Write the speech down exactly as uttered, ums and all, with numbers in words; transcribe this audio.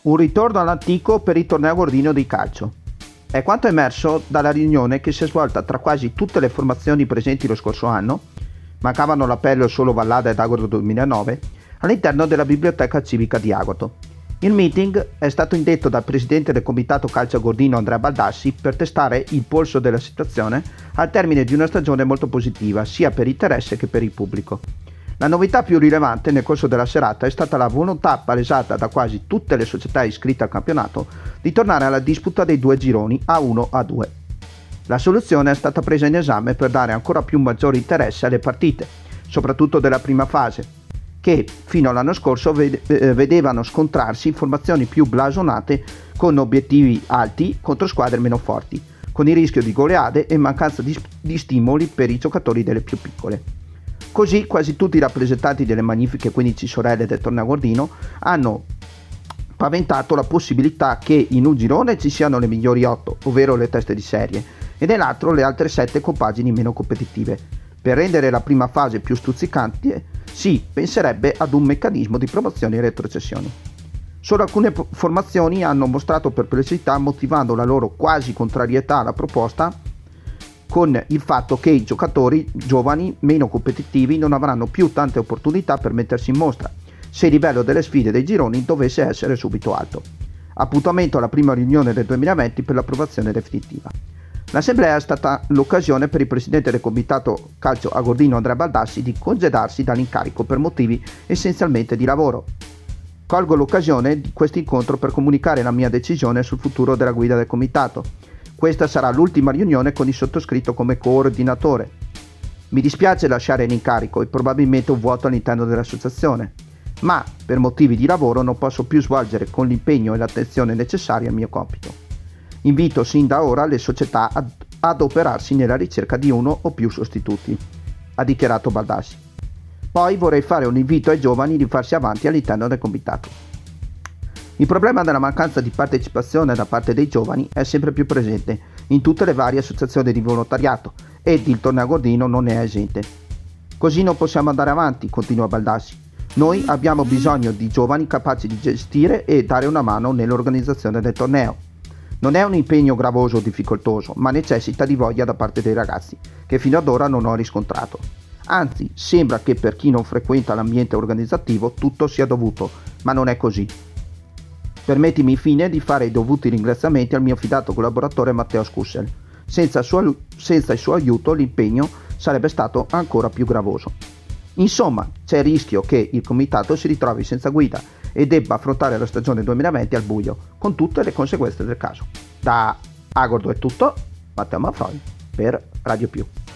Un ritorno all'antico per il torneo Gordino di calcio. È quanto emerso dalla riunione che si è svolta tra quasi tutte le formazioni presenti lo scorso anno, mancavano l'appello solo Vallada ed Agordo duemilanove, all'interno della biblioteca civica di Agordo. Il meeting è stato indetto dal presidente del comitato calcio Gordino Andrea Baldassi per testare il polso della situazione al termine di una stagione molto positiva sia per interesse che per il pubblico. La novità più rilevante nel corso della serata è stata la volontà palesata da quasi tutte le società iscritte al campionato di tornare alla disputa dei due gironi a uno a due. La soluzione è stata presa in esame per dare ancora più maggiore interesse alle partite, soprattutto della prima fase, che fino all'anno scorso vedevano scontrarsi formazioni più blasonate con obiettivi alti contro squadre meno forti, con il rischio di goleade e mancanza di, di stimoli per i giocatori delle più piccole. Così quasi tutti i rappresentanti delle magnifiche quindici sorelle del torneo Gordino hanno paventato la possibilità che in un girone ci siano le migliori otto, ovvero le teste di serie, e nell'altro le altre sette compagini meno competitive. Per rendere la prima fase più stuzzicante si penserebbe ad un meccanismo di promozioni e retrocessioni. Solo alcune formazioni hanno mostrato perplessità motivando la loro quasi contrarietà alla proposta con il fatto che i giocatori giovani meno competitivi non avranno più tante opportunità per mettersi in mostra se il livello delle sfide dei gironi dovesse essere subito alto. Appuntamento alla prima riunione del duemilaventi per l'approvazione definitiva. L'assemblea è stata l'occasione per il presidente del comitato calcio a Gordino Andrea Baldassi di congedarsi dall'incarico per motivi essenzialmente di lavoro. Colgo l'occasione di questo incontro per comunicare la mia decisione sul futuro della guida del comitato. Questa sarà l'ultima riunione con il sottoscritto come coordinatore. Mi dispiace lasciare l'incarico e probabilmente un vuoto all'interno dell'associazione, ma per motivi di lavoro non posso più svolgere con l'impegno e l'attenzione necessaria il mio compito. Invito sin da ora le società ad adoperarsi nella ricerca di uno o più sostituti, ha dichiarato Baldassi. Poi vorrei fare un invito ai giovani di farsi avanti all'interno del comitato. Il problema della mancanza di partecipazione da parte dei giovani è sempre più presente in tutte le varie associazioni di volontariato ed il torneo Gordino non ne è esente. Così non possiamo andare avanti, continua Baldassi. Noi abbiamo bisogno di giovani capaci di gestire e dare una mano nell'organizzazione del torneo. Non è un impegno gravoso o difficoltoso, ma necessita di voglia da parte dei ragazzi, che fino ad ora non ho riscontrato. Anzi, sembra che per chi non frequenta l'ambiente organizzativo tutto sia dovuto, ma non è così. Permettimi infine di fare i dovuti ringraziamenti al mio fidato collaboratore Matteo Scussel. Senza il suo, senza il suo aiuto l'impegno sarebbe stato ancora più gravoso. Insomma, c'è il rischio che il comitato si ritrovi senza guida e debba affrontare la stagione duemilaventi al buio, con tutte le conseguenze del caso. Da Agordo è tutto, Matteo Manfroi per Radio Più.